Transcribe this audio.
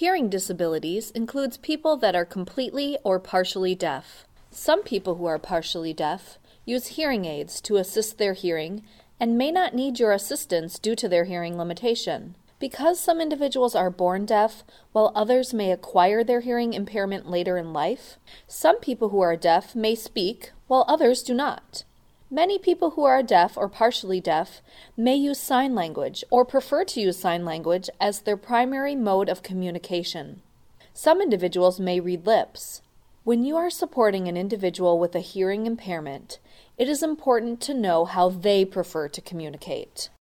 Hearing disabilities includes people that are completely or partially deaf. Some people who are partially deaf use hearing aids to assist their hearing and may not need your assistance due to their hearing limitation. Because some individuals are born deaf, while others may acquire their hearing impairment later in life, some people who are deaf may speak, while others do not. Many people who are deaf or partially deaf may use sign language or prefer to use sign language as their primary mode of communication. Some individuals may read lips. When you are supporting an individual with a hearing impairment, it is important to know how they prefer to communicate.